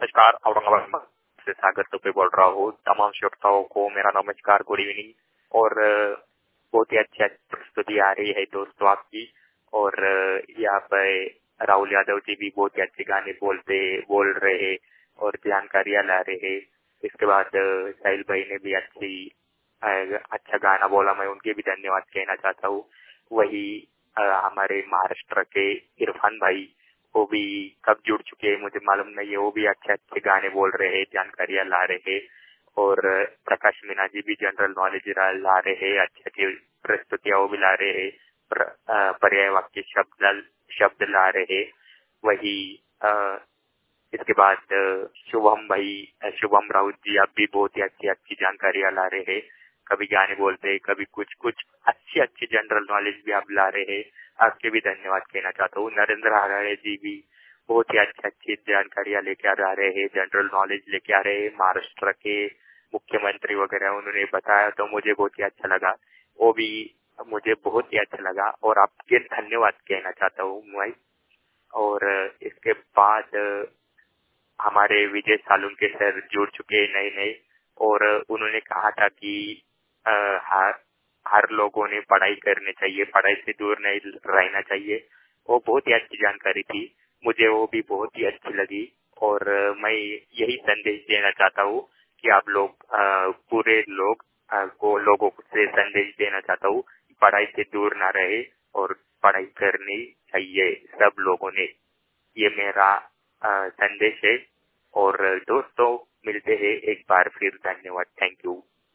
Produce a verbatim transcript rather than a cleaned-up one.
नमस्कार, औरंगाबाद से सागर दुबे बोल रहा हूँ। तमाम श्रोताओं को मेरा नमस्कार, गुड इवनिंग। और बहुत ही अच्छी प्रस्तुति आ रही है दोस्तों आपकी। और यहाँ पे राहुल यादव जी भी बहुत ही अच्छे गाने बोलते बोल रहे और जानकारियाँ ला रहे। इसके बाद साहिल भाई ने भी अच्छी अच्छा गाना बोला, मैं उनके भी धन्यवाद कहना चाहता हूँ। वही हमारे महाराष्ट्र के इरफान भाई, वो भी कब जुड़ चुके हैं मुझे मालूम नहीं है, वो भी अच्छे अच्छे गाने बोल रहे हैं, जानकारियां ला रहे हैं। और प्रकाश मीना जी भी जनरल नॉलेज ला रहे हैं, अच्छी अच्छी प्रस्तुतियां वो भी ला रहे हैं, पर्याय वाक्य शब्द शब्द ला रहे। वही आ, इसके बाद शुभम भाई, शुभम राउत जी, आप भी बहुत ही अच्छी अच्छी जानकारियां ला रहे हैं। कभी गाने बोलते, कभी कुछ कुछ अच्छी अच्छी जनरल नॉलेज भी आप ला रहे हैं। आपके भी धन्यवाद कहना चाहता हूँ। नरेंद्र हराड़े जी भी बहुत ही अच्छी अच्छी जानकारियां लेके आ रहे हैं, जनरल नॉलेज लेके आ रहे हैं। महाराष्ट्र के मुख्यमंत्री वगैरह उन्होंने बताया तो मुझे बहुत ही अच्छा लगा, वो भी मुझे बहुत ही अच्छा लगा और आपके धन्यवाद कहना चाहता हूँ मैं। और इसके बाद हमारे विजय सालुंके सर जुड़ चुके नए नए, और उन्होंने कहा था कि आ, हर हर लोगों ने पढ़ाई करनी चाहिए, पढ़ाई से दूर नहीं रहना चाहिए। वो बहुत ही अच्छी जानकारी थी, मुझे वो भी बहुत ही अच्छी लगी। और मैं यही संदेश देना चाहता हूँ कि आप लोग पूरे लोग आ, को लोगों से संदेश देना चाहता हूँ, पढ़ाई से दूर ना रहे और पढ़ाई करनी चाहिए सब लोगों ने। ये मेरा आ, संदेश है। और दोस्तों मिलते हैं एक बार फिर, धन्यवाद, थैंक यू।